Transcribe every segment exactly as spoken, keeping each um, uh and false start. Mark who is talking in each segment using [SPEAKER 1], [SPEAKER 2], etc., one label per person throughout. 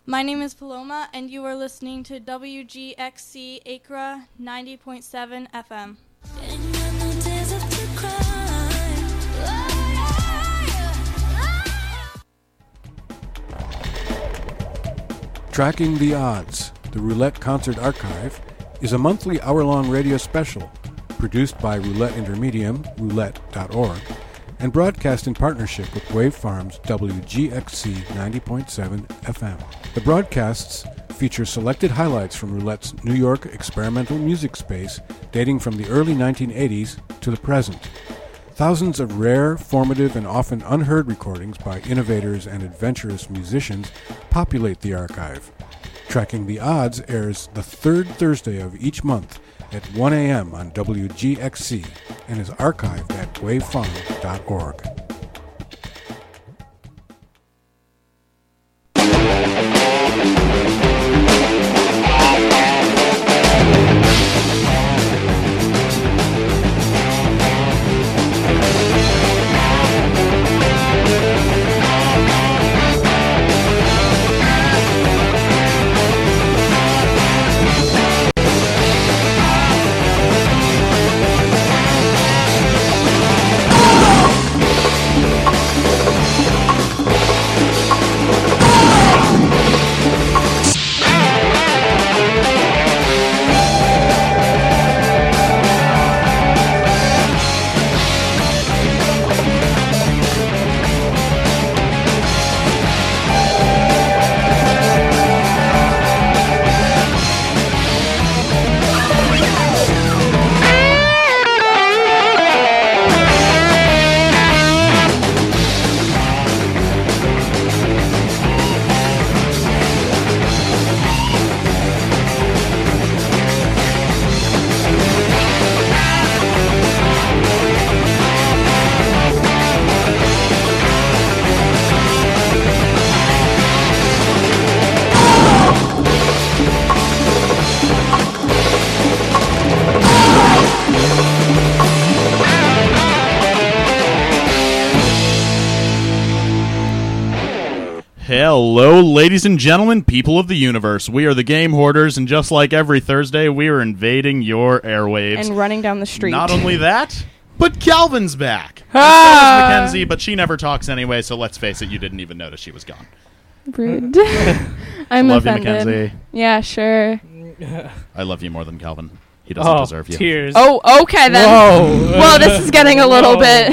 [SPEAKER 1] My name is Paloma, and you are listening to W G X C Acra ninety point seven F M.
[SPEAKER 2] Tracking the Odds, the Roulette Concert Archive, is a monthly hour-long radio special produced by Roulette Intermedium, roulette dot org, and broadcast in partnership with Wave Farms W G X C ninety point seven F M. The broadcasts feature selected highlights from Roulette's New York experimental music space dating from the early nineteen eighties to the present. Thousands of rare, formative, and often unheard recordings by innovators and adventurous musicians populate the archive. Tracking the Odds airs the third Thursday of each month at one a.m. on W G X C and is archived at wavefarm dot org.
[SPEAKER 3] Hello, ladies and gentlemen, people of the universe. We are the Game Hoarders, and just like every Thursday, we are invading your airwaves.
[SPEAKER 4] And running down the street.
[SPEAKER 3] Not only that, but Calvin's back.
[SPEAKER 4] Ah!
[SPEAKER 3] And so is Mackenzie, but she never talks anyway, so let's face it, you didn't even notice she was gone.
[SPEAKER 4] Rude. I'm
[SPEAKER 3] Love
[SPEAKER 4] offended.
[SPEAKER 3] you, Mackenzie.
[SPEAKER 4] Yeah, sure.
[SPEAKER 3] I love you more than Calvin. He doesn't
[SPEAKER 5] oh,
[SPEAKER 3] deserve you.
[SPEAKER 5] Tears.
[SPEAKER 4] Oh, okay then.
[SPEAKER 5] Whoa.
[SPEAKER 4] Well, this is getting a little
[SPEAKER 5] Whoa.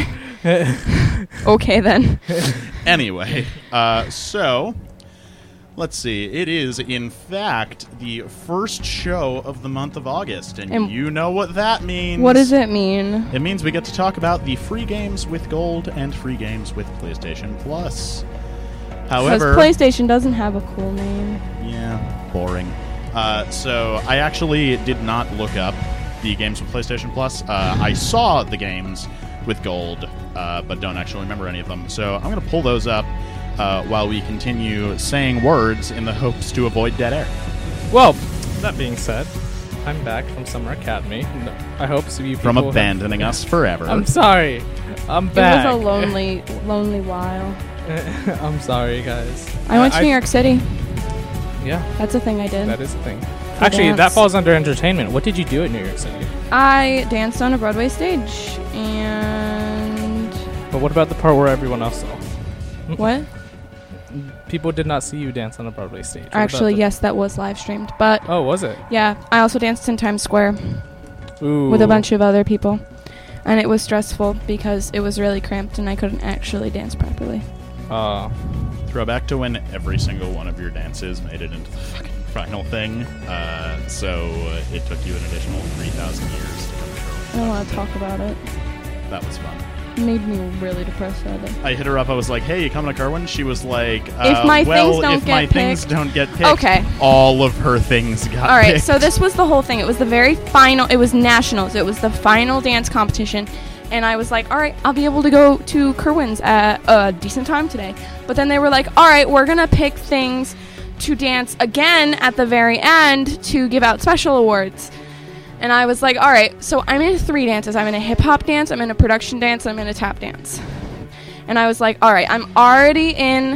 [SPEAKER 4] bit... Okay then.
[SPEAKER 3] Anyway, uh, so... Let's see. It is, in fact, the first show of the month of August, and,
[SPEAKER 4] And
[SPEAKER 3] you know what that means.
[SPEAKER 4] What does it mean?
[SPEAKER 3] It means we get to talk about the free games with Gold and free games with PlayStation Plus. However,
[SPEAKER 4] Because PlayStation doesn't have a cool name.
[SPEAKER 3] yeah, boring. Uh, so I actually did not look up the games with PlayStation Plus. Uh, I saw the games with Gold, uh, but don't actually remember any of them. So I'm going to pull those up. Uh, while we continue saying words in the hopes to avoid dead air.
[SPEAKER 5] Well, that being said, I'm back from Summer Academy. No, I hope so you
[SPEAKER 3] From
[SPEAKER 5] people
[SPEAKER 3] abandoning
[SPEAKER 5] have...
[SPEAKER 3] us forever.
[SPEAKER 5] I'm sorry. I'm back.
[SPEAKER 4] It was a lonely, lonely while.
[SPEAKER 5] I'm sorry, guys.
[SPEAKER 4] I went to
[SPEAKER 5] I,
[SPEAKER 4] New York City.
[SPEAKER 5] Yeah.
[SPEAKER 4] That's a thing I did.
[SPEAKER 5] That is a thing. Actually,
[SPEAKER 4] dance.
[SPEAKER 5] that falls under entertainment. What did you do at New York City?
[SPEAKER 4] I danced on a Broadway stage, and...
[SPEAKER 5] But what about the part where everyone else saw?
[SPEAKER 4] What?
[SPEAKER 5] People did not see you dance on a Broadway stage. What
[SPEAKER 4] Actually,
[SPEAKER 5] the...
[SPEAKER 4] yes, that was live streamed, but...
[SPEAKER 5] Oh, was it?
[SPEAKER 4] Yeah, I also danced in Times Square.
[SPEAKER 5] Ooh.
[SPEAKER 4] With a bunch of other people. And it was stressful because it was really cramped and I couldn't actually dance properly.
[SPEAKER 5] Uh,
[SPEAKER 3] Throwback to when every single one of your dances made it into the fucking final thing. Uh, so uh, it took you an additional three thousand years to come through.
[SPEAKER 4] I don't want to talk about it.
[SPEAKER 3] That was fun.
[SPEAKER 4] It made me really depressed about it.
[SPEAKER 3] I hit her up. I was like, "Hey, you coming to Kerwin?" She was like, uh,
[SPEAKER 4] If my
[SPEAKER 3] well,
[SPEAKER 4] things don't
[SPEAKER 3] if
[SPEAKER 4] get
[SPEAKER 3] my
[SPEAKER 4] picked-
[SPEAKER 3] things don't get picked,
[SPEAKER 4] Okay.
[SPEAKER 3] all of her things got
[SPEAKER 4] All right,
[SPEAKER 3] picked."
[SPEAKER 4] so this was the whole thing. It was the very final. It was nationals. It was the final dance competition. And I was like, all right, I'll be able to go to Kerwin's at a decent time today. But then they were like, all right, we're going to pick things to dance again at the very end to give out special awards. And I was like, all right, so I'm in three dances. I'm in a hip-hop dance, I'm in a production dance, I'm in a tap dance. And I was like, all right, I'm already in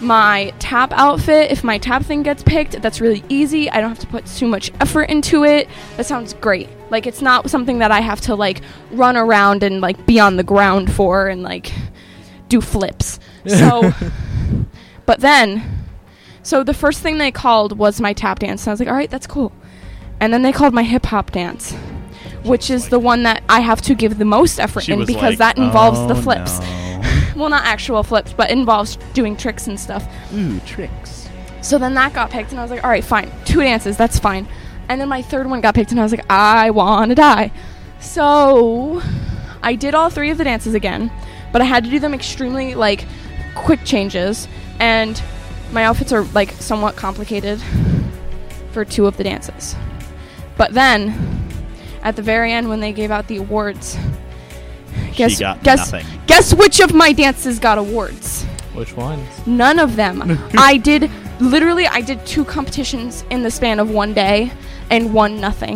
[SPEAKER 4] my tap outfit, if my tap thing gets picked, that's really easy. I don't have to put too much effort into it. That sounds great. Like, it's not something that I have to, like, run around and, like, be on the ground for and, like, do flips. So, but then, so the first thing they called was my tap dance. And I was like, all right, that's cool. And then they called my hip-hop dance, which is the one that I have to give the most effort
[SPEAKER 3] She
[SPEAKER 4] in
[SPEAKER 3] was
[SPEAKER 4] because
[SPEAKER 3] like,
[SPEAKER 4] that involves
[SPEAKER 3] "Oh,
[SPEAKER 4] the flips.
[SPEAKER 3] no."
[SPEAKER 4] Well, not actual flips, but involves doing tricks and stuff.
[SPEAKER 3] Ooh, tricks.
[SPEAKER 4] So then that got picked, and I was like, all right, fine. Two dances, that's fine. And then my third one got picked, and I was like, I want to die. So I did all three of the dances again, but I had to do them extremely, like, quick changes. And my outfits are, like, somewhat complicated for two of the dances. But then, at the very end, when they gave out the awards, guess,
[SPEAKER 3] she got
[SPEAKER 4] guess,
[SPEAKER 3] nothing.
[SPEAKER 4] guess which of my dances got awards?
[SPEAKER 5] Which ones?
[SPEAKER 4] None of them. I did, literally, I did two competitions in the span of one day and won nothing.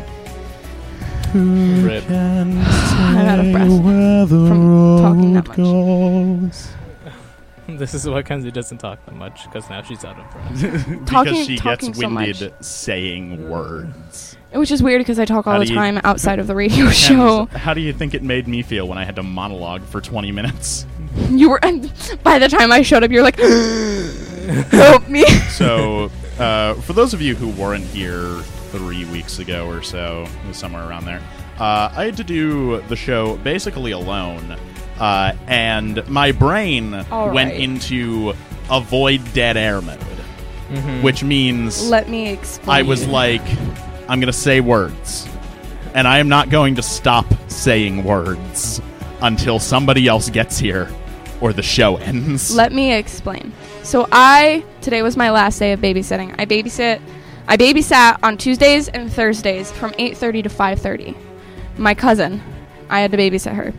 [SPEAKER 5] Rip.
[SPEAKER 4] I'm out of breath from talking that much.
[SPEAKER 5] This is why Kenzie doesn't talk that much, because now she's out of breath.
[SPEAKER 3] Because
[SPEAKER 4] Talking-
[SPEAKER 3] she
[SPEAKER 4] talking
[SPEAKER 3] gets
[SPEAKER 4] so
[SPEAKER 3] winded
[SPEAKER 4] much.
[SPEAKER 3] saying words.
[SPEAKER 4] Which is weird because I talk all
[SPEAKER 3] How
[SPEAKER 4] the
[SPEAKER 3] do you-
[SPEAKER 4] time outside of the radio show.
[SPEAKER 3] Kenz, how do you think it made me feel when I had to monologue for twenty minutes?
[SPEAKER 4] You were, by the time I showed up, you're like, help me.
[SPEAKER 3] So, uh, for those of you who weren't here three weeks ago or so, it was somewhere around there, uh, I had to do the show basically alone, uh, and my brain
[SPEAKER 4] All
[SPEAKER 3] went
[SPEAKER 4] right.
[SPEAKER 3] into avoid dead air mode,
[SPEAKER 5] Mhm.
[SPEAKER 3] which means
[SPEAKER 4] Let me explain.
[SPEAKER 3] I was like, I'm going to say words, and I am not going to stop saying words until somebody else gets here or the show ends.
[SPEAKER 4] Let me explain. So I today was my last day of babysitting. I babysit I babysat on Tuesdays and Thursdays from eight thirty to five thirty. My cousin, I had to babysit her.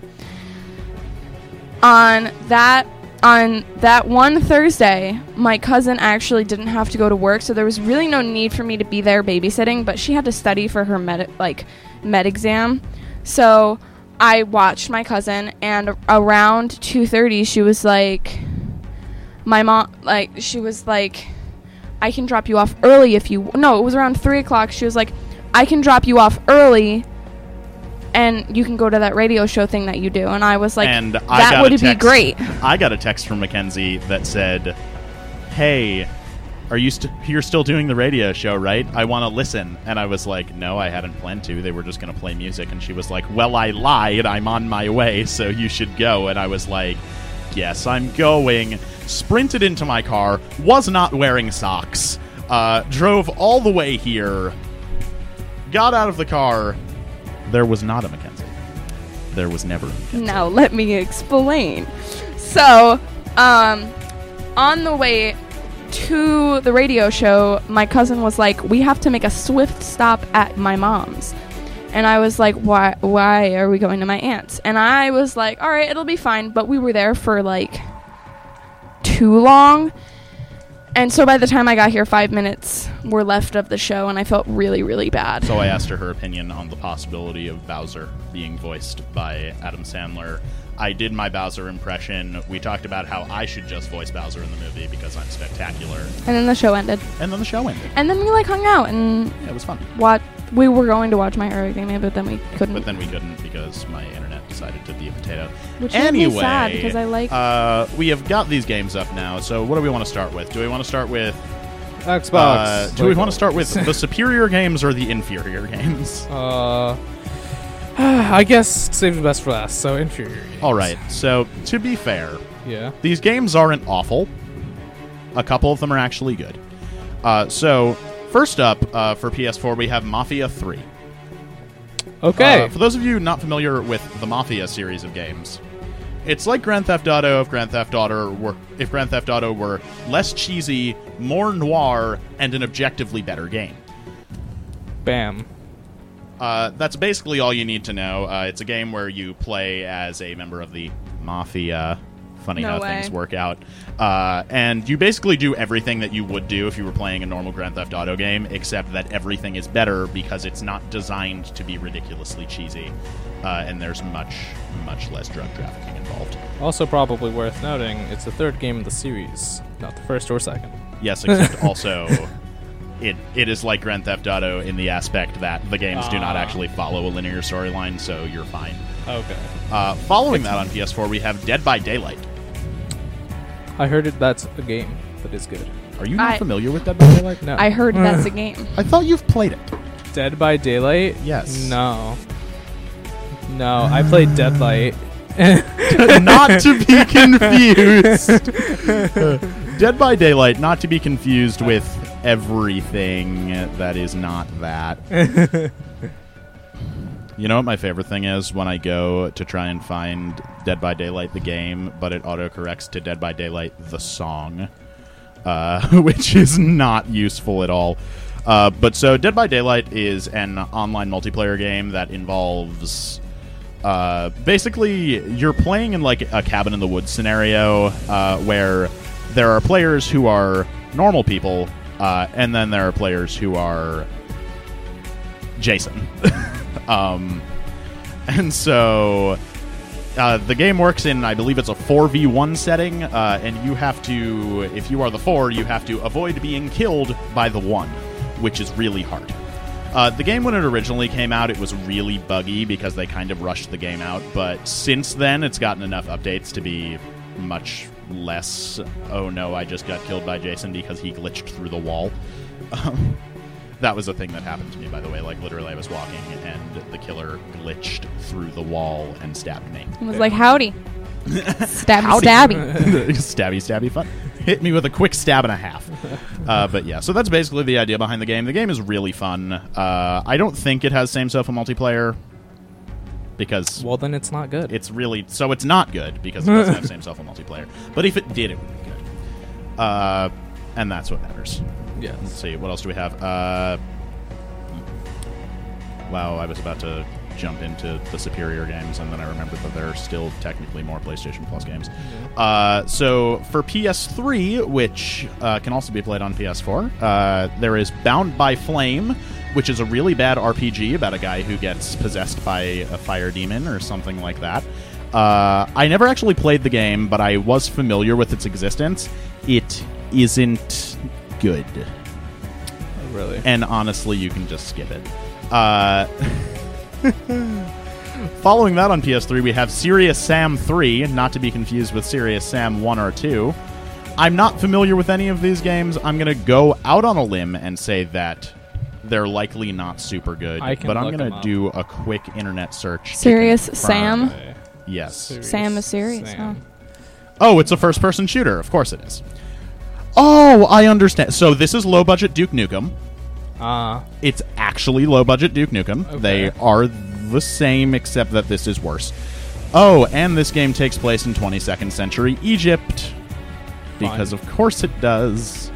[SPEAKER 4] On that on that one Thursday, my cousin actually didn't have to go to work, so there was really no need for me to be there babysitting, but she had to study for her med like med exam. So I watched my cousin, and around two thirty, she was like, my mom, like, she was like, I can drop you off early if you, no, it was around three o'clock. She was like, I can drop you off early, and you can go to that radio show thing that you do. And I was like,
[SPEAKER 3] And I
[SPEAKER 4] that
[SPEAKER 3] got
[SPEAKER 4] would
[SPEAKER 3] a
[SPEAKER 4] be
[SPEAKER 3] text-
[SPEAKER 4] great.
[SPEAKER 3] I got a text from Mackenzie that said, hey, are you st- you're still doing the radio show, right? I want to listen. And I was like, no, I hadn't planned to. They were just going to play music. And she was like, well, I lied. I'm on my way, so you should go. And I was like, yes, I'm going. Sprinted into my car, was not wearing socks, uh, drove all the way here, got out of the car. There was not a Mackenzie. There was never a Mackenzie.
[SPEAKER 4] Now let me explain. So, um, on the way to the radio show, my cousin was like, we have to make a swift stop at my mom's. And I was like, why why are we going to my aunt's? And I was like, all right, it'll be fine. But we were there for like too long. And so by the time I got here, five minutes were left of the show, and I felt really, really bad.
[SPEAKER 3] So I asked her her opinion on the possibility of Bowser being voiced by Adam Sandler. I did my Bowser impression. We talked about how I should just voice Bowser in the movie because I'm spectacular.
[SPEAKER 4] And then the show ended.
[SPEAKER 3] And then the show ended.
[SPEAKER 4] And then we like hung out and
[SPEAKER 3] Yeah, it was fun.
[SPEAKER 4] what we were going to watch My Hero Academia, but then we couldn't.
[SPEAKER 3] But then we couldn't because my internet decided to be a potato.
[SPEAKER 4] Which made
[SPEAKER 3] anyway,
[SPEAKER 4] me sad because I like.
[SPEAKER 3] uh, we have got these games up now. So what do we want to start with? Do we want to start with?
[SPEAKER 5] Xbox.
[SPEAKER 3] Uh, do we want to start with the superior games or the inferior games?
[SPEAKER 5] Uh, I guess save the best for last. So inferior. games.
[SPEAKER 3] All right. So to be fair,
[SPEAKER 5] Yeah.
[SPEAKER 3] these games aren't awful. A couple of them are actually good. Uh, so first up uh, for P S four, we have Mafia three.
[SPEAKER 5] Okay.
[SPEAKER 3] Uh, for those of you not familiar with the Mafia series of games, it's like Grand Theft Auto if Grand Theft Auto were if Grand Theft Auto were less cheesy, more noir, and an objectively better game.
[SPEAKER 5] Bam.
[SPEAKER 3] Uh, that's basically all you need to know. Uh, it's a game where you play as a member of the Mafia, funny
[SPEAKER 4] No
[SPEAKER 3] how
[SPEAKER 4] way.
[SPEAKER 3] things work out. Uh, and you basically do everything that you would do if you were playing a normal Grand Theft Auto game, except that everything is better because it's not designed to be ridiculously cheesy, uh, and there's much, much less drug trafficking involved.
[SPEAKER 5] Also, probably worth noting, it's the third game of the series, not the first or second.
[SPEAKER 3] Yes, except also it it is like Grand Theft Auto in the aspect that the games do not
[SPEAKER 5] Ah.
[SPEAKER 3] actually follow a linear storyline, so you're fine.
[SPEAKER 5] Okay.
[SPEAKER 3] Uh, following that on P S four, we have Dead by Daylight.
[SPEAKER 5] I heard it. That's a game that is good.
[SPEAKER 3] Are you not
[SPEAKER 4] I-
[SPEAKER 3] familiar with Dead by Daylight?
[SPEAKER 5] No.
[SPEAKER 4] I heard that's a game.
[SPEAKER 3] I thought you've played it.
[SPEAKER 5] Dead by Daylight?
[SPEAKER 3] Yes.
[SPEAKER 5] No. No, I played Deadlight.
[SPEAKER 3] Not to be confused. Dead by Daylight, not to be confused with everything that is not that. You know what my favorite thing is? When I go to try and find Dead by Daylight the game, but it autocorrects to Dead by Daylight the song, uh, which is not useful at all. Uh, but so Dead by Daylight is an online multiplayer game that involves... Uh, basically, you're playing in like a cabin in the woods scenario uh, where there are players who are normal people, uh, and then there are players who are Jason. um, and so uh, the game works in, I believe it's a four v one setting, uh, and you have to, if you are the four, you have to avoid being killed by the one, which is really hard. Uh, the game, when it originally came out, it was really buggy because they kind of rushed the game out, but since then it's gotten enough updates to be much less, oh no, I just got killed by Jason because he glitched through the wall. Um, that was a thing that happened to me, by the way. Like, literally, I was walking and the killer glitched through the wall and stabbed me.
[SPEAKER 4] It was like, howdy. Stabby,
[SPEAKER 3] Howdy.
[SPEAKER 4] stabby.
[SPEAKER 3] Stabby, stabby fun. Hit me with a quick stab and a half. Uh, but yeah, so that's basically the idea behind the game. The game is really fun. Uh, I don't think it has same sofa multiplayer because
[SPEAKER 5] Well, then it's not good.
[SPEAKER 3] it's really so it's not good because it doesn't have same sofa multiplayer. But if it did, it would be good. Uh, and that's what matters.
[SPEAKER 5] Yes.
[SPEAKER 3] Let's see, what else do we have? Uh, wow, I was about to jump into the superior games, and then I remembered that there are still technically more PlayStation Plus games. Uh, so for P S three, which uh, can also be played on P S four, uh, there is Bound by Flame, which is a really bad R P G about a guy who gets possessed by a fire demon or something like that. Uh, I never actually played the game, but I was familiar with its existence. It isn't good.
[SPEAKER 5] Really.
[SPEAKER 3] And honestly, you can just skip it. Uh, following that on P S three, we have Serious Sam three, not to be confused with Serious Sam one or two. I'm not familiar with any of these games. I'm going to go out on a limb and say that they're likely not super good,
[SPEAKER 5] I can
[SPEAKER 3] but I'm
[SPEAKER 5] look
[SPEAKER 3] going
[SPEAKER 5] them
[SPEAKER 3] to
[SPEAKER 5] up.
[SPEAKER 3] do a quick internet search. to
[SPEAKER 4] Serious
[SPEAKER 3] confirm.
[SPEAKER 4] Sam?
[SPEAKER 5] Okay.
[SPEAKER 3] Yes.
[SPEAKER 5] Serious
[SPEAKER 4] Sam is serious,
[SPEAKER 5] Sam.
[SPEAKER 3] Oh, it's a first-person shooter. Of course it is. Oh, I understand. So this is low-budget Duke Nukem.
[SPEAKER 5] Ah.
[SPEAKER 3] It's actually low-budget Duke Nukem.
[SPEAKER 5] Okay.
[SPEAKER 3] They are the same, except that this is worse. Oh, and this game takes place in twenty-second century Egypt. Because
[SPEAKER 5] Fun.
[SPEAKER 3] of course it does.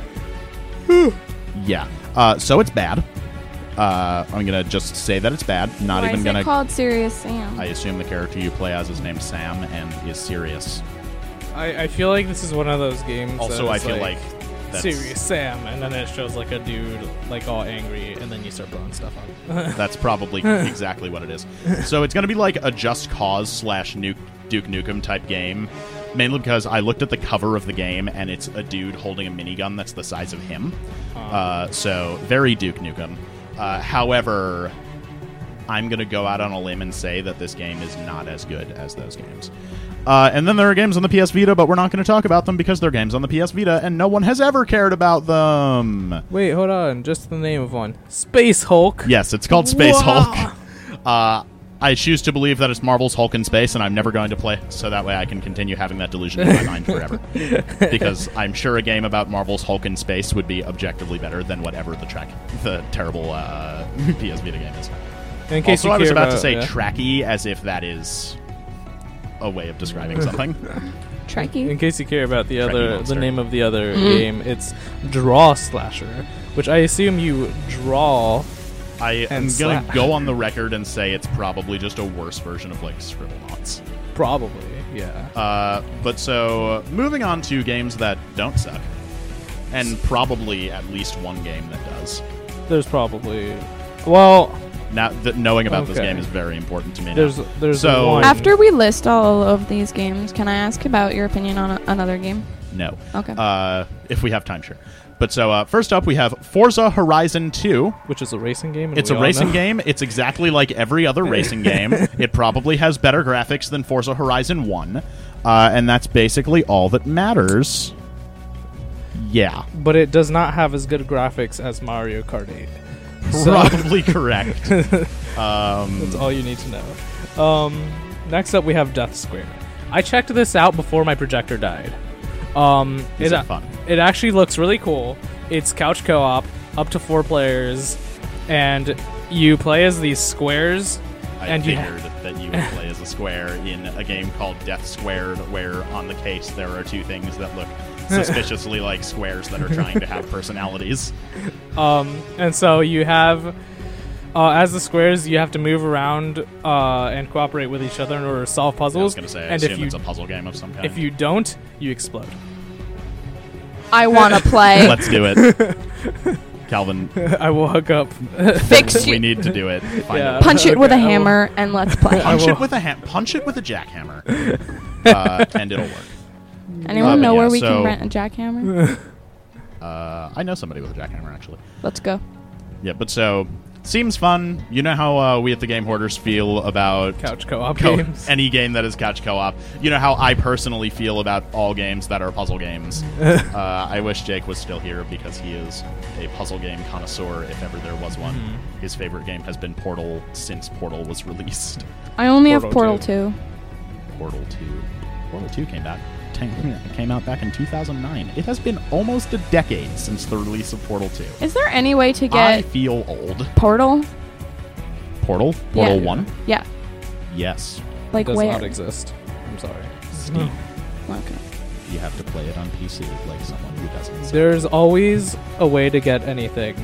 [SPEAKER 3] Yeah. Uh, so it's bad. Uh, I'm going to just say that it's bad. Not
[SPEAKER 4] Why
[SPEAKER 3] even
[SPEAKER 4] is
[SPEAKER 3] going
[SPEAKER 4] it
[SPEAKER 3] to...
[SPEAKER 4] called Serious Sam?
[SPEAKER 3] I assume the character you play as is named Sam and is serious.
[SPEAKER 5] I, I feel like this is one of those games.
[SPEAKER 3] Also,
[SPEAKER 5] that
[SPEAKER 3] I
[SPEAKER 5] is
[SPEAKER 3] feel like... that's,
[SPEAKER 5] Serious Sam, and then it shows like a dude like all angry, and then you start blowing stuff up.
[SPEAKER 3] That's probably exactly what it is. So it's going to be like a Just Cause slash Nuke, Duke Nukem type game, mainly because I looked at the cover of the game, and it's a dude holding a minigun that's the size of him. Uh, so very Duke Nukem. Uh, however, I'm going to go out on a limb and say that this game is not as good as those games. Uh, and then there are games on the P S Vita, but we're not going to talk about them because they're games on the P S Vita, and no one has ever cared about them.
[SPEAKER 5] Wait, hold on. Just the name of one. Space Hulk.
[SPEAKER 3] Yes, it's called Space
[SPEAKER 5] Wow.
[SPEAKER 3] Hulk. Uh, I choose to believe that it's Marvel's Hulk in space, and I'm never going to play, so that way I can continue having that delusion in my mind forever. Because I'm sure a game about Marvel's Hulk in space would be objectively better than whatever the track, the terrible uh, P S Vita game is.
[SPEAKER 5] In case
[SPEAKER 3] Also,
[SPEAKER 5] you
[SPEAKER 3] I was
[SPEAKER 5] care
[SPEAKER 3] about to
[SPEAKER 5] about-
[SPEAKER 3] say
[SPEAKER 5] yeah.
[SPEAKER 3] tracky, as if that is a way of describing something.
[SPEAKER 4] Trekkie.
[SPEAKER 5] In case you care about the
[SPEAKER 3] Trekkie
[SPEAKER 5] other,
[SPEAKER 3] monster.
[SPEAKER 5] the name of the other game, it's Draw Slasher, which I assume you draw.
[SPEAKER 3] I am
[SPEAKER 5] And
[SPEAKER 3] going to
[SPEAKER 5] slash.
[SPEAKER 3] go on the record and say it's probably just a worse version of, like, Scribblenauts.
[SPEAKER 5] Probably. Yeah.
[SPEAKER 3] Uh, but so, moving on to games that don't suck. And probably at least one game that does.
[SPEAKER 5] There's probably... Well...
[SPEAKER 3] Now, th- knowing about this
[SPEAKER 5] Okay.
[SPEAKER 3] game is very important to me
[SPEAKER 5] There's
[SPEAKER 3] now.
[SPEAKER 5] there's
[SPEAKER 3] So-
[SPEAKER 5] one.
[SPEAKER 4] After we list all of these games, can I ask about your opinion on a- another game?
[SPEAKER 3] No.
[SPEAKER 4] Okay.
[SPEAKER 3] Uh, if we have time, sure. But so, uh, first up, we have Forza Horizon two.
[SPEAKER 5] Which is a racing game. and
[SPEAKER 3] It's
[SPEAKER 5] we
[SPEAKER 3] a
[SPEAKER 5] all
[SPEAKER 3] racing
[SPEAKER 5] know.
[SPEAKER 3] game. It's exactly like every other racing game. It probably has better graphics than Forza Horizon one. Uh, and that's basically all that matters. Yeah.
[SPEAKER 5] But it does not have as good graphics as Mario Kart eight. So-
[SPEAKER 3] Probably correct. Um,
[SPEAKER 5] That's all you need to know. Um, next up, we have Death Square. I checked this out before my projector died. Um,
[SPEAKER 3] Is
[SPEAKER 5] it,
[SPEAKER 3] it fun?
[SPEAKER 5] It actually looks really cool. It's couch co-op, up to four players, and you play as these squares.
[SPEAKER 3] I
[SPEAKER 5] and you
[SPEAKER 3] figured that you would play as a square in a game called Death Squared, where on the case there are two things that look suspiciously like squares that are trying to have personalities.
[SPEAKER 5] Um, and so you have, uh, as the squares, you have to move around uh, and cooperate with each other in order to solve puzzles.
[SPEAKER 3] I was going to say, I
[SPEAKER 5] and
[SPEAKER 3] assume
[SPEAKER 5] if you
[SPEAKER 3] it's a puzzle game of some kind.
[SPEAKER 5] if you don't, you explode.
[SPEAKER 4] I want to play.
[SPEAKER 3] Let's do it. Calvin,
[SPEAKER 5] I will hook up.
[SPEAKER 4] Fix
[SPEAKER 3] we
[SPEAKER 4] you.
[SPEAKER 3] need to do it. Find
[SPEAKER 5] Yeah.
[SPEAKER 3] it.
[SPEAKER 4] Punch it with a
[SPEAKER 5] Okay, I will-
[SPEAKER 4] hammer and let's play.
[SPEAKER 3] Punch
[SPEAKER 5] I
[SPEAKER 3] it
[SPEAKER 5] will-
[SPEAKER 3] with a ha- punch it with a jackhammer, uh, and it'll work.
[SPEAKER 4] Anyone
[SPEAKER 3] Uh, but
[SPEAKER 4] know
[SPEAKER 3] yeah,
[SPEAKER 4] where we
[SPEAKER 3] so-
[SPEAKER 4] can rent a jackhammer?
[SPEAKER 3] Uh, I know somebody with a jackhammer actually.
[SPEAKER 4] Let's go.
[SPEAKER 3] Yeah, but so seems fun. You know how uh, we at the Game Hoarders feel about
[SPEAKER 5] Couch co-op
[SPEAKER 3] co-
[SPEAKER 5] games.
[SPEAKER 3] any game that is couch co-op. You know how I personally feel about all games that are puzzle games. uh, I wish Jake was still here because he is a puzzle game connoisseur, if ever there was one.
[SPEAKER 5] Mhm.
[SPEAKER 3] His favorite game has been Portal since Portal was released.
[SPEAKER 4] I only have
[SPEAKER 5] Portal
[SPEAKER 4] Portal two.
[SPEAKER 3] Portal two. Portal two came back. Came out back in two thousand nine. It has been almost a decade since the release of Portal two.
[SPEAKER 4] Is there any way to
[SPEAKER 3] I
[SPEAKER 4] get
[SPEAKER 3] feel old.
[SPEAKER 4] Portal?
[SPEAKER 3] Portal? Portal
[SPEAKER 4] Yeah.
[SPEAKER 3] one?
[SPEAKER 4] Yeah.
[SPEAKER 3] Yes.
[SPEAKER 4] Like
[SPEAKER 5] does
[SPEAKER 4] where?
[SPEAKER 5] not exist. I'm sorry.
[SPEAKER 3] Steam.
[SPEAKER 4] Okay.
[SPEAKER 3] You have to play it on P C like someone who doesn't. So.
[SPEAKER 5] There's always a way to get anything.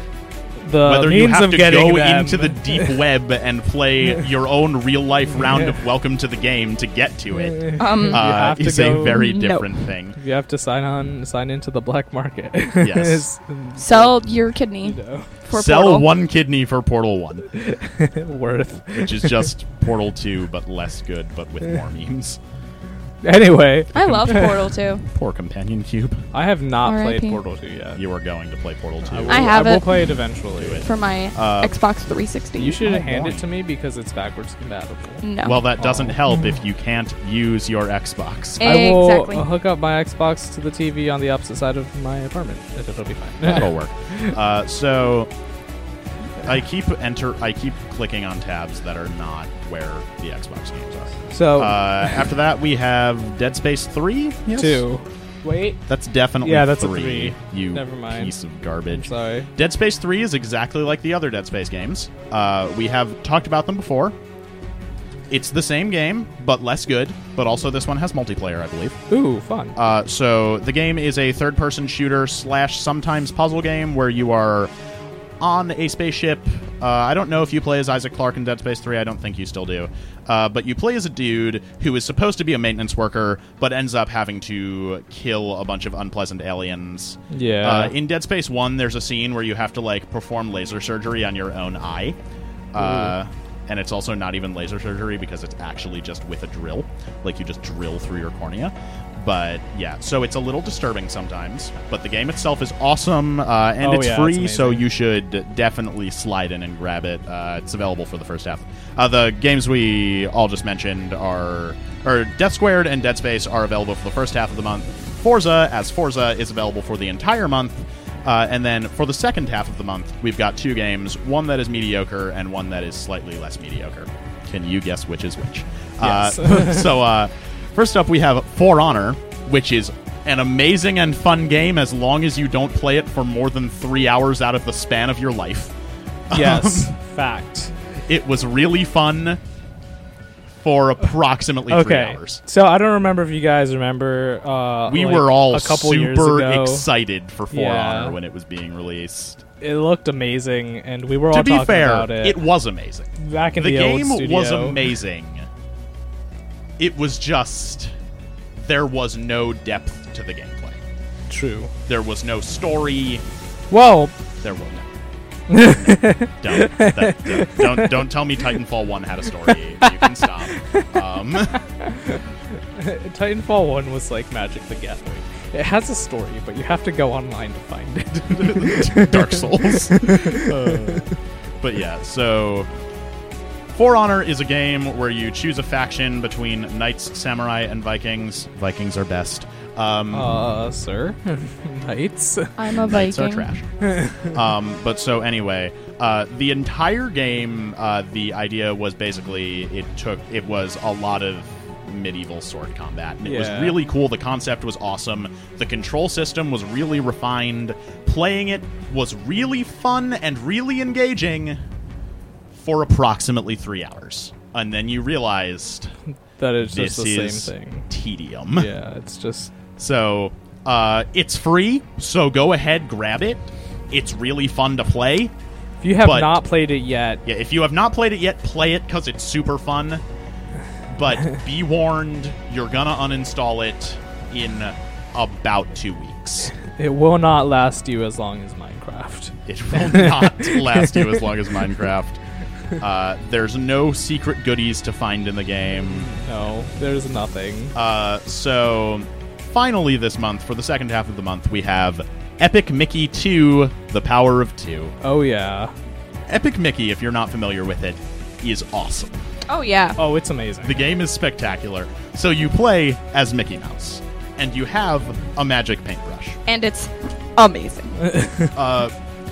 [SPEAKER 5] The
[SPEAKER 3] Whether
[SPEAKER 5] means
[SPEAKER 3] you have
[SPEAKER 5] of
[SPEAKER 3] to
[SPEAKER 5] getting
[SPEAKER 3] go
[SPEAKER 5] them,
[SPEAKER 3] into the deep web and play your own real life round of Welcome to the Game to get to it
[SPEAKER 4] Um,
[SPEAKER 5] You
[SPEAKER 3] uh,
[SPEAKER 5] have to
[SPEAKER 3] is a
[SPEAKER 5] go-
[SPEAKER 3] very
[SPEAKER 4] No.
[SPEAKER 3] different thing.
[SPEAKER 5] you have to sign on, sign into the black market.
[SPEAKER 3] Yes.
[SPEAKER 4] sell your
[SPEAKER 5] you
[SPEAKER 4] kidney
[SPEAKER 5] know,
[SPEAKER 4] for
[SPEAKER 3] Sell
[SPEAKER 4] Portal.
[SPEAKER 3] one kidney for Portal one,
[SPEAKER 5] worth.
[SPEAKER 3] which is just Portal two, but less good, but with more memes.
[SPEAKER 5] Anyway,
[SPEAKER 4] I love Portal two.
[SPEAKER 3] Poor Companion Cube.
[SPEAKER 5] I have not
[SPEAKER 4] R I P.
[SPEAKER 5] played Portal two yet.
[SPEAKER 3] You are going to play Portal two.
[SPEAKER 5] I, will,
[SPEAKER 4] I have
[SPEAKER 5] I will
[SPEAKER 4] it.
[SPEAKER 5] play it eventually.
[SPEAKER 3] Do it.
[SPEAKER 4] For my
[SPEAKER 3] Uh,
[SPEAKER 4] Xbox three sixty.
[SPEAKER 5] You should
[SPEAKER 3] Oh,
[SPEAKER 5] hand
[SPEAKER 3] boy.
[SPEAKER 5] it to me because it's backwards compatible.
[SPEAKER 4] No.
[SPEAKER 3] Well, that doesn't
[SPEAKER 5] Oh.
[SPEAKER 3] help if you can't use your Xbox.
[SPEAKER 4] Eh.
[SPEAKER 5] I will
[SPEAKER 4] Exactly.
[SPEAKER 5] uh, hook up my Xbox to the T V on the opposite side of my apartment. and It'll be fine.
[SPEAKER 3] That'll work. Uh, so I keep enter. I keep clicking on tabs that are not where the Xbox games are.
[SPEAKER 5] So
[SPEAKER 3] Uh, after that, we have Dead Space three. Yes?
[SPEAKER 5] two. Wait.
[SPEAKER 3] That's definitely
[SPEAKER 5] Yeah, that's a
[SPEAKER 3] three.
[SPEAKER 5] three.
[SPEAKER 3] You
[SPEAKER 5] Never mind.
[SPEAKER 3] piece of
[SPEAKER 5] I'm
[SPEAKER 3] garbage.
[SPEAKER 5] sorry.
[SPEAKER 3] Dead Space three is exactly like the other Dead Space games. Uh, we have talked about them before. It's the same game, but less good. But also, this one has multiplayer, I believe.
[SPEAKER 5] Ooh, fun.
[SPEAKER 3] Uh, so the game is a third-person shooter slash sometimes puzzle game where you are on a spaceship. Uh, I don't know if you play as Isaac Clarke in Dead Space three. I don't think you still do. Uh, but you play as a dude who is supposed to be a maintenance worker, but ends up having to kill a bunch of unpleasant aliens.
[SPEAKER 5] Yeah.
[SPEAKER 3] Uh, in Dead Space one, there's a scene where you have to like perform laser surgery on your own eye. Uh, and it's also not even laser surgery because it's actually just with a drill. Like you just drill through your cornea. But yeah, so it's a little disturbing sometimes. But the game itself is awesome, uh, and
[SPEAKER 5] Oh,
[SPEAKER 3] it's
[SPEAKER 5] yeah,
[SPEAKER 3] free,
[SPEAKER 5] it's
[SPEAKER 3] so
[SPEAKER 5] amazing.
[SPEAKER 3] you should definitely slide in and grab it. Uh, it's available for the first half. Uh, the games we all just mentioned are, or Death Squared and Dead Space are available for the first half of the month. Forza, as Forza, is available for the entire month. Uh, and then for the second half of the month, we've got two games, one that is mediocre and one that is slightly less mediocre. Can you guess which is which?
[SPEAKER 5] Yes.
[SPEAKER 3] Uh, so, uh, first up, we have For Honor, which is an amazing and fun game as long as you don't play it for more than three hours out of the span of your life.
[SPEAKER 5] yes.
[SPEAKER 3] Um,
[SPEAKER 5] Fact.
[SPEAKER 3] it was really fun for approximately three
[SPEAKER 5] Okay.
[SPEAKER 3] hours.
[SPEAKER 5] So I don't remember if you guys remember. Uh,
[SPEAKER 3] We
[SPEAKER 5] like,
[SPEAKER 3] were all
[SPEAKER 5] a couple years
[SPEAKER 3] super
[SPEAKER 5] ago.
[SPEAKER 3] excited for For
[SPEAKER 5] Yeah.
[SPEAKER 3] Honor when it was being released.
[SPEAKER 5] It looked amazing, and we were all
[SPEAKER 3] To be
[SPEAKER 5] talking
[SPEAKER 3] fair,
[SPEAKER 5] about it.
[SPEAKER 3] it was amazing.
[SPEAKER 5] back in
[SPEAKER 3] The
[SPEAKER 5] the,
[SPEAKER 3] game
[SPEAKER 5] old
[SPEAKER 3] was
[SPEAKER 5] studio.
[SPEAKER 3] amazing. it was just there was no depth to the gameplay.
[SPEAKER 5] True.
[SPEAKER 3] There was no story.
[SPEAKER 5] Well,
[SPEAKER 3] There was no. no, don't, that, don't don't don't tell me Titanfall one had a story. You can stop. Um,
[SPEAKER 5] Titanfall one was like Magic the Gathering. It has a story, but you have to go online to find it.
[SPEAKER 3] Dark Souls. Uh, but yeah, so For Honor is a game where you choose a faction between knights, samurai, and Vikings. Vikings are best. Um,
[SPEAKER 5] Uh, sir, knights.
[SPEAKER 4] I'm a
[SPEAKER 3] Knights
[SPEAKER 4] Viking.
[SPEAKER 3] are trash. um, but so anyway, uh, the entire game, uh, the idea was basically it took it was a lot of medieval sword combat, and it was
[SPEAKER 5] Yeah.
[SPEAKER 3] really cool. The concept was awesome. The control system was really refined. Playing it was really fun and really engaging for approximately three hours, and then you realized
[SPEAKER 5] That is
[SPEAKER 3] this
[SPEAKER 5] just the
[SPEAKER 3] is
[SPEAKER 5] same thing.
[SPEAKER 3] tedium.
[SPEAKER 5] Yeah, it's just
[SPEAKER 3] So, uh, it's free, so go ahead, grab it. It's really fun to play.
[SPEAKER 5] if you have
[SPEAKER 3] But-
[SPEAKER 5] not played it yet.
[SPEAKER 3] Yeah, if you have not played it yet, play it because it's super fun. But be warned, you're gonna uninstall it in about two weeks.
[SPEAKER 5] It will not last you as long as Minecraft.
[SPEAKER 3] It will not last you as long as Minecraft. Uh, there's no secret goodies to find in the game.
[SPEAKER 5] No, there's nothing.
[SPEAKER 3] Uh, so, finally this month, for the second half of the month, we have Epic Mickey two, The Power of Two.
[SPEAKER 5] Oh yeah.
[SPEAKER 3] Epic Mickey, if you're not familiar with it, is awesome.
[SPEAKER 4] Oh yeah.
[SPEAKER 5] Oh, it's amazing.
[SPEAKER 3] The game is spectacular. So you play as Mickey Mouse, and you have a magic paintbrush.
[SPEAKER 4] And it's amazing.
[SPEAKER 3] Uh,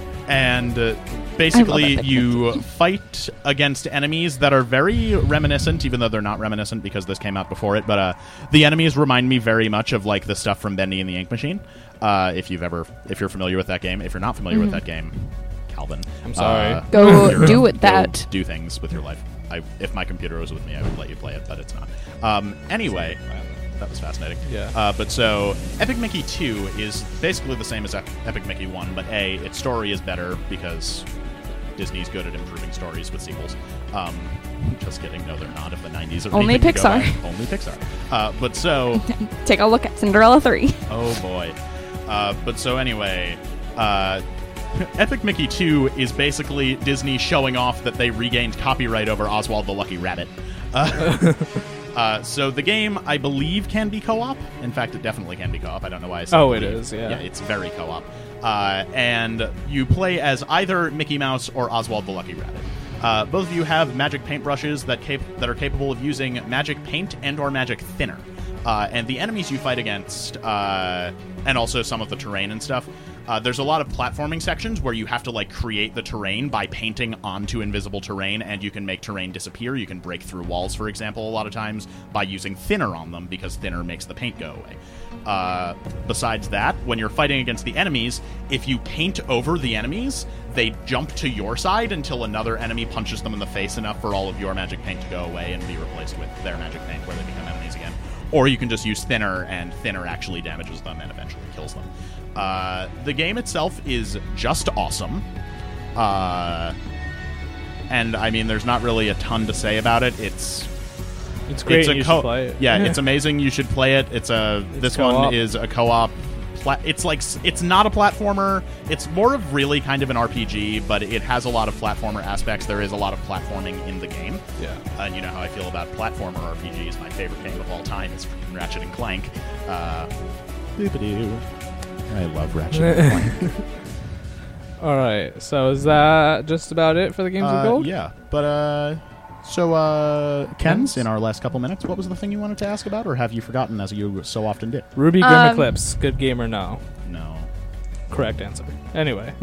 [SPEAKER 3] and uh, basically,
[SPEAKER 4] Epic
[SPEAKER 3] you fight against enemies that are very reminiscent, even though they're not reminiscent because this came out before it. But uh, the enemies remind me very much of like the stuff from Bendy and the Ink Machine. Uh, if you've ever, if you're familiar with that game, if you're not familiar with that game, Calvin,
[SPEAKER 5] I'm sorry.
[SPEAKER 3] uh,
[SPEAKER 4] Go
[SPEAKER 3] you're-
[SPEAKER 4] do with
[SPEAKER 3] go
[SPEAKER 4] that.
[SPEAKER 3] Do things with your life. I, if my computer was with me, I would let you play it, but it's not. Um, anyway, that was fascinating.
[SPEAKER 5] Yeah.
[SPEAKER 3] Uh, but so, Epic Mickey two is basically the same as Ep- Epic Mickey one, but A, its story is better because Disney's good at improving stories with sequels. Um, just kidding. No, they're not. If the nineties are
[SPEAKER 4] Only
[SPEAKER 3] anything to go
[SPEAKER 4] Pixar.
[SPEAKER 3] by, Only Pixar. Uh, but so,
[SPEAKER 4] Take a look at Cinderella three.
[SPEAKER 3] oh boy. Uh, but so anyway, uh, Epic Mickey two is basically Disney showing off that they regained copyright over Oswald the Lucky Rabbit. Uh, uh, so the game, I believe, can be co-op. In fact, it definitely can be co-op. I don't know why I said
[SPEAKER 5] Oh, it
[SPEAKER 3] believe.
[SPEAKER 5] is, yeah.
[SPEAKER 3] Yeah, it's very co-op. Uh, and you play as either Mickey Mouse or Oswald the Lucky Rabbit. Uh, both of you have magic paintbrushes that cap- that are capable of using magic paint and or magic thinner. Uh, and the enemies you fight against, uh, and also some of the terrain and stuff, uh, there's a lot of platforming sections where you have to like create the terrain by painting onto invisible terrain, and you can make terrain disappear. You can break through walls, for example, a lot of times by using thinner on them because thinner makes the paint go away. Uh, besides that, when you're fighting against the enemies, if you paint over the enemies, they jump to your side until another enemy punches them in the face enough for all of your magic paint to go away and be replaced with their magic paint where they become enemies again. Or you can just use thinner, and thinner actually damages them and eventually kills them. Uh, the game itself is just awesome. Uh, and, I mean, there's not really a ton to say about it. It's...
[SPEAKER 5] It's great.
[SPEAKER 3] It's a
[SPEAKER 5] and you
[SPEAKER 3] co-
[SPEAKER 5] should play it.
[SPEAKER 3] Yeah, it's amazing. You should play it. It's a
[SPEAKER 5] It's
[SPEAKER 3] this
[SPEAKER 5] co-op.
[SPEAKER 3] one is a co-op. Pla- it's like s- it's not a platformer. It's more of really kind of an R P G, but it has a lot of platformer aspects. There is a lot of platforming in the game.
[SPEAKER 5] Yeah.
[SPEAKER 3] Uh, and you know how I feel about platformer R P Gs. My favorite game of all time is freaking Ratchet and Clank. Uh, boop-a-doo. I love Ratchet and Clank.
[SPEAKER 5] All right. So is that just about it for the games of
[SPEAKER 3] Uh,
[SPEAKER 5] gold?
[SPEAKER 3] yeah, but uh, so uh, Ken's
[SPEAKER 5] Ken's?
[SPEAKER 3] in our last couple minutes. What was the thing you wanted to ask about, or have you forgotten as you so often did?
[SPEAKER 5] Ruby Grim
[SPEAKER 4] Um,
[SPEAKER 5] Eclipse. Good game or no?
[SPEAKER 3] No.
[SPEAKER 5] Correct answer. Anyway.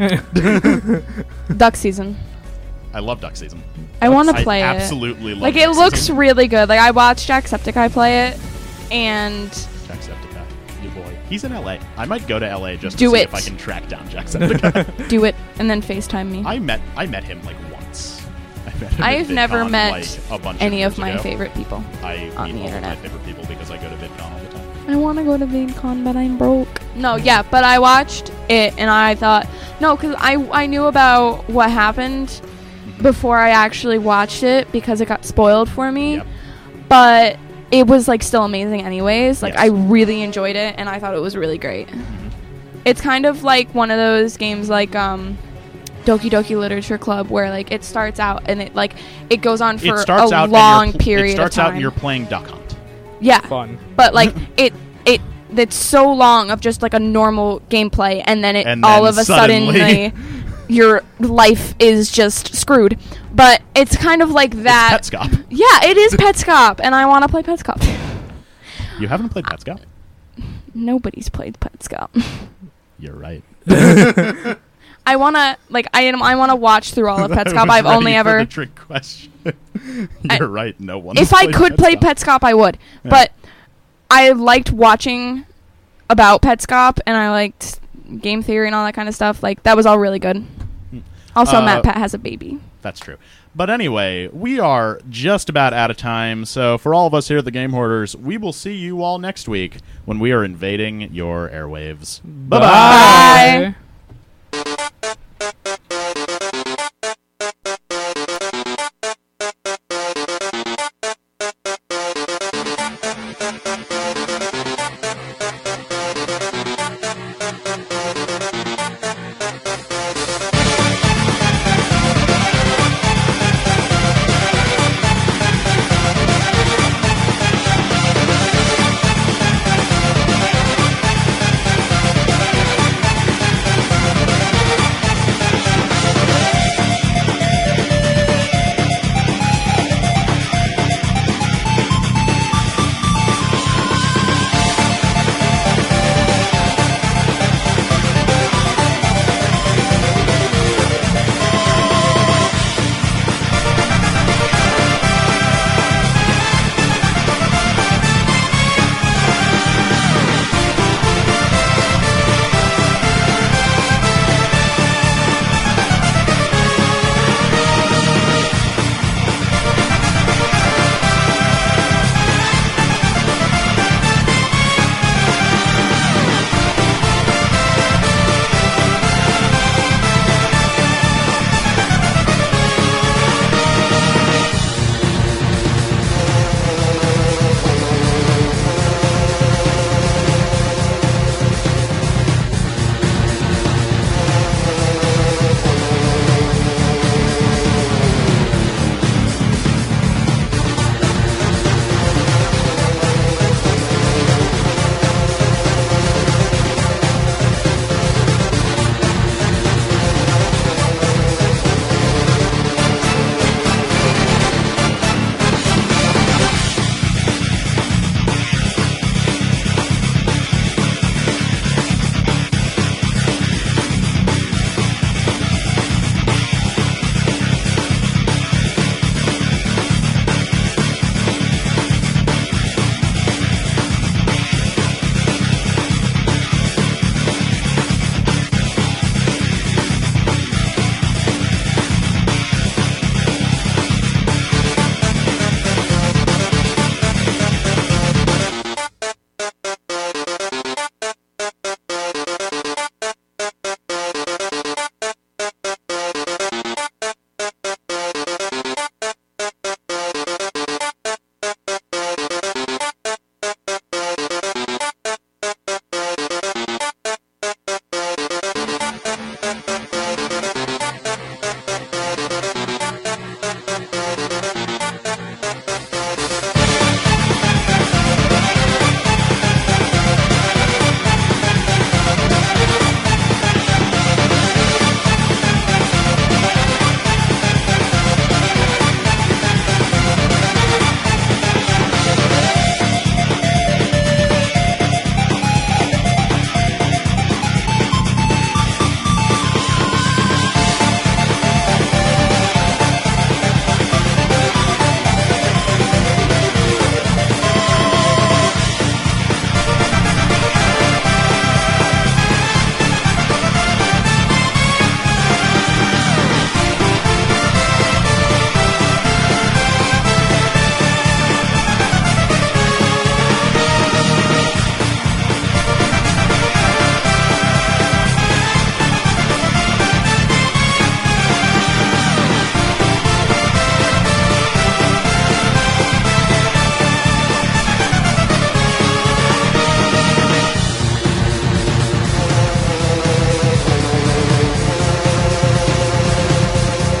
[SPEAKER 4] Duck season.
[SPEAKER 3] I love Duck Season.
[SPEAKER 4] I want to play
[SPEAKER 3] I
[SPEAKER 4] it.
[SPEAKER 3] absolutely love
[SPEAKER 4] Like
[SPEAKER 3] Duck
[SPEAKER 4] it looks
[SPEAKER 3] Season.
[SPEAKER 4] really good. Like I watched Jacksepticeye play it, and
[SPEAKER 3] Jacksepticeye, you boy. He's in L A. I might go to L A just to
[SPEAKER 4] Do
[SPEAKER 3] see
[SPEAKER 4] it.
[SPEAKER 3] if I can track down Jacksepticeye.
[SPEAKER 4] do it, and then FaceTime me.
[SPEAKER 3] I met I met him like once. I met him at
[SPEAKER 4] I've never
[SPEAKER 3] VidCon,
[SPEAKER 4] met
[SPEAKER 3] like, a bunch
[SPEAKER 4] any
[SPEAKER 3] of,
[SPEAKER 4] of
[SPEAKER 3] years
[SPEAKER 4] my
[SPEAKER 3] ago.
[SPEAKER 4] favorite people.
[SPEAKER 3] I
[SPEAKER 4] on
[SPEAKER 3] meet
[SPEAKER 4] the
[SPEAKER 3] all of
[SPEAKER 4] internet.
[SPEAKER 3] my favorite people because I go to VidCon all the time.
[SPEAKER 4] I want to go to VidCon, but I'm broke. No, yeah, but I watched it, and I thought no, because I I knew about what happened before I actually watched it because it got spoiled for me.
[SPEAKER 3] Yep.
[SPEAKER 4] But it was like still amazing anyways. Like
[SPEAKER 3] Yes.
[SPEAKER 4] I really enjoyed it, and I thought it was really great. It's kind of like one of those games like um Doki Doki Literature Club, where like it starts out and it like it goes on for
[SPEAKER 3] it starts
[SPEAKER 4] a
[SPEAKER 3] out
[SPEAKER 4] long
[SPEAKER 3] and you're pl-
[SPEAKER 4] period
[SPEAKER 3] It starts
[SPEAKER 4] of time.
[SPEAKER 3] out and you're playing Duck Hunt.
[SPEAKER 4] Yeah,
[SPEAKER 5] Fun.
[SPEAKER 4] but like it it it's so long of just like a normal gameplay, and then it
[SPEAKER 3] And
[SPEAKER 4] all
[SPEAKER 3] then
[SPEAKER 4] of a
[SPEAKER 3] suddenly-
[SPEAKER 4] sudden your life is just screwed. But it's kind of like that.
[SPEAKER 3] It's Petscop.
[SPEAKER 4] Yeah, it is Petscop, and I want to play Petscop.
[SPEAKER 3] You haven't played Petscop?
[SPEAKER 4] Nobody's played Petscop.
[SPEAKER 3] You're right.
[SPEAKER 4] I want to like I am I want to watch through all of
[SPEAKER 3] I
[SPEAKER 4] Petscop.
[SPEAKER 3] was
[SPEAKER 4] I've only
[SPEAKER 3] ready for
[SPEAKER 4] ever
[SPEAKER 3] the trick question.
[SPEAKER 4] I-
[SPEAKER 3] You're right. No one.
[SPEAKER 4] if
[SPEAKER 3] has
[SPEAKER 4] I
[SPEAKER 3] played
[SPEAKER 4] could play
[SPEAKER 3] Petscop.
[SPEAKER 4] Petscop, I would.
[SPEAKER 3] Yeah.
[SPEAKER 4] But I liked watching about Petscop, and I liked game theory and all that kind of stuff. Like that was all really good. Also,
[SPEAKER 3] Uh,
[SPEAKER 4] Matt Pat has a baby.
[SPEAKER 3] That's true. But anyway, we are just about out of time. So for all of us here at the Game Hoarders, we will see you all next week when we are invading your airwaves. Bye-bye.
[SPEAKER 4] Bye.